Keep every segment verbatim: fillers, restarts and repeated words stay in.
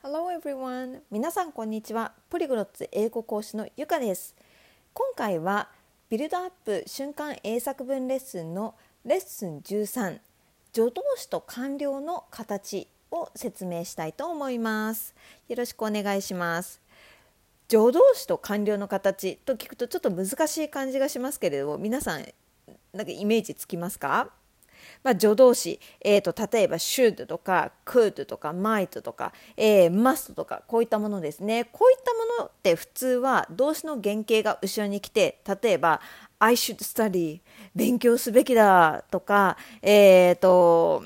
Hello everyone! 皆さんこんにちは。ポリグロッツ英語講師のゆかです。今回はビルドアップ瞬間英作文レッスンのレッスンじゅうさん、助動詞と完了の形を説明したいと思います。よろしくお願いします。助動詞と完了の形と聞くとちょっと難しい感じがしますけれども、皆さんなんかイメージつきますか？まあ、助動詞、えーと、例えば should とか could とか might とか、えー、must とかこういったものですね。こういったものって普通は動詞の原型が後ろに来て、例えば I should study 勉強すべきだとか、えーと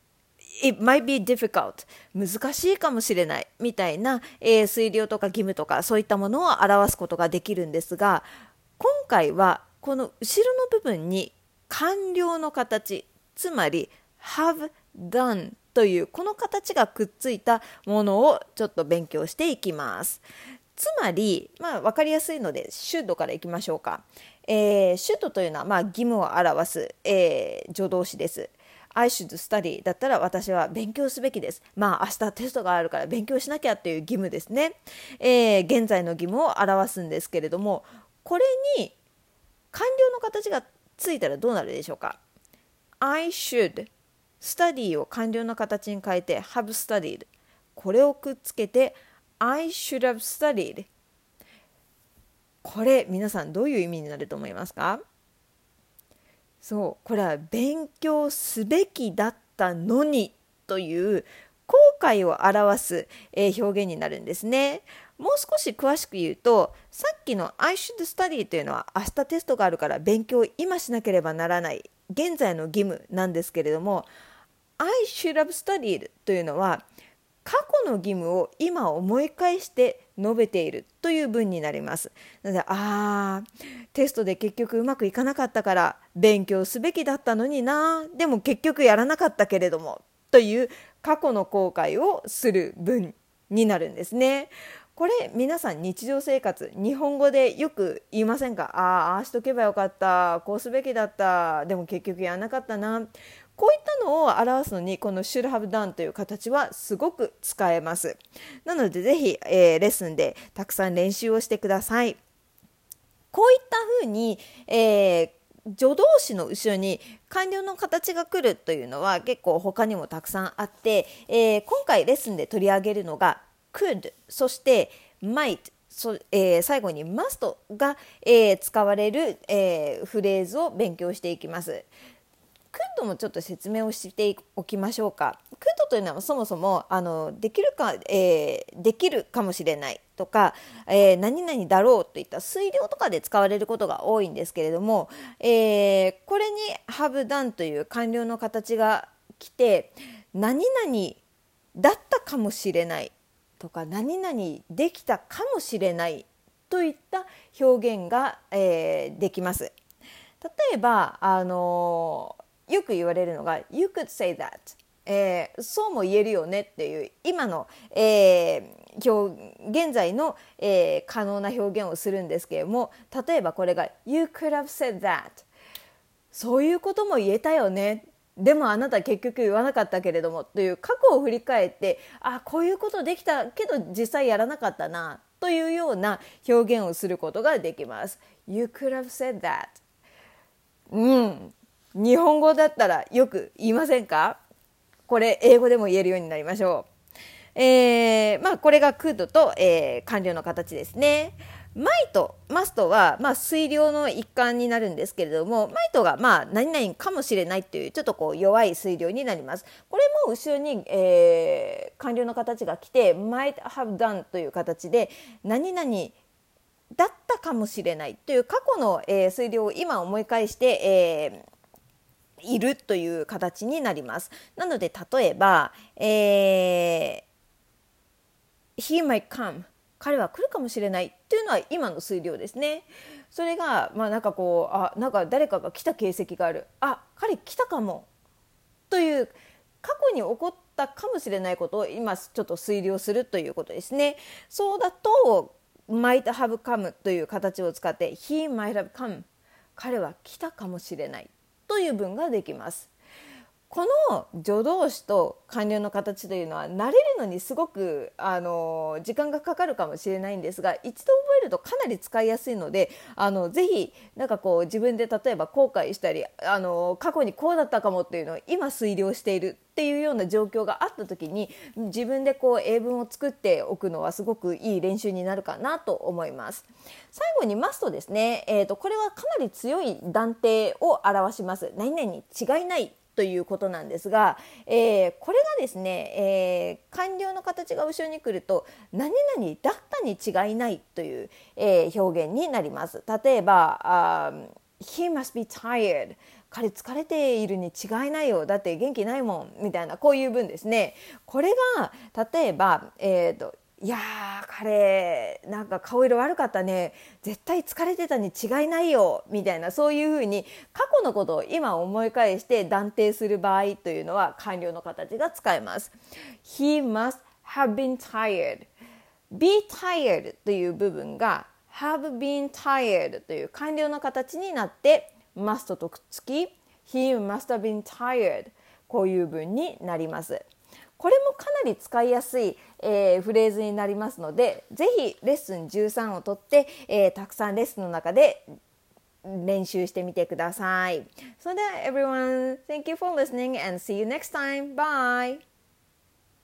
It might be difficult 難しいかもしれないみたいな、えー、推量とか義務とかそういったものを表すことができるんですが、今回はこの後ろの部分に完了の形、つまり have done というこの形がくっついたものをちょっと勉強していきます。つまり、まあ、分かりやすいので should からいきましょうか。えー、should というのは、まあ、義務を表す、えー、助動詞です。I should study だったら私は勉強すべきです。まあ明日テストがあるから勉強しなきゃっていう義務ですね。えー、現在の義務を表すんですけれども、これに完了の形がついたらどうなるでしょうか。I should study を完了の形に変えて have studied、 これをくっつけて I should have studied。 これ皆さんどういう意味になると思いますか？そう、これは勉強すべきだったのにという後悔を表す、えー、表現になるんですね。もう少し詳しく言うと、さっきの I should study というのは明日テストがあるから勉強を今しなければならない現在の義務なんですけれども、 I should have studied というのは過去の義務を今思い返して述べているという文になります。なので、あーテストで結局うまくいかなかったから勉強すべきだったのにな、でも結局やらなかったけれどもという過去の後悔をする文になるんですね。これ皆さん日常生活日本語でよく言いませんか？ああああしとけばよかった、こうすべきだった、でも結局やらなかったな。こういったのを表すのにこの should have done という形はすごく使えます。なのでぜひ、えー、レッスンでたくさん練習をしてください。こういったふうに、えー、助動詞の後ろに完了の形が来るというのは結構他にもたくさんあって、えー、今回レッスンで取り上げるのが could、 そして might、そえー、最後に must が、えー、使われる、えー、フレーズを勉強していきます。could もちょっと説明をしておきましょうか。could というのはそもそもあのできるか、えー、できるかもしれないとか、えー、何々だろうといった推量とかで使われることが多いんですけれども、えー、これに have done という完了の形が来て、何々だったかもしれないとか何々できたかもしれないといった表現が、えー、できます。例えばあのーよく言われるのが You could say that、えー、そうも言えるよねっていう今の、えー、表現在の、えー、可能な表現をするんですけれども、例えばこれが You could have said that、 そういうことも言えたよね、でもあなた結局言わなかったけれどもという過去を振り返って、あ、こういうことできたけど実際やらなかったなというような表現をすることができます。 You could have said that。 うん日本語だったらよく言いませんか？これ英語でも言えるようになりましょう。えー、まあこれが could と、えー、完了の形ですね。might、must は、まあ、推量の一環になるんですけれども、might が、まあ、何々かもしれないというちょっとこう弱い推量になります。これも後ろに、えー、完了の形が来て might have done という形で何々だったかもしれないという過去の、えー、推量を今思い返して、えーいるという形になります。なので例えば、えー、He might come、 彼は来るかもしれないというのは今の推量ですね。それがまあなんかこう、あ、なんか誰かが来た形跡がある、あ、彼来たかもという過去に起こったかもしれないことを今ちょっと推量するということですね。そうだと might have come という形を使って He might have come、 彼は来たかもしれないという文ができます。 この助動詞と完了の形というのは慣れるのにすごくあの時間がかかるかもしれないんですが、一度覚えるとかなり使いやすいので、あのぜひなんかこう自分で例えば後悔したり、あの過去にこうだったかもっていうのを今推量しているっていうような状況があった時に、自分でこう英文を作っておくのはすごくいい練習になるかなと思います。最後にマストですね、えーと、これはかなり強い断定を表します。何々に違いないということなんですが、えー、これがですね、えー、完了の形が後ろに来ると何々だったに違いないという、えー、表現になります。例えば、uh, He must be tired、 彼疲れているに違いないよ、だって元気ないもんみたいな、こういう文ですね。これが例えば、えーといやー彼なんか顔色悪かったね、絶対疲れてたに違いないよみたいな、そういうふうに過去のことを今思い返して断定する場合というのは完了の形が使えます。 He must have been tired、 be tired という部分が have been tired という完了の形になって must とくっつき He must have been tired、 こういう文になります。これもかなり使いやすい、えー、フレーズになりますので、ぜひレッスンじゅうさんをとって、えー、たくさんレッスンの中で練習してみてください。それでは everyone, thank you for listening and see you next time. Bye!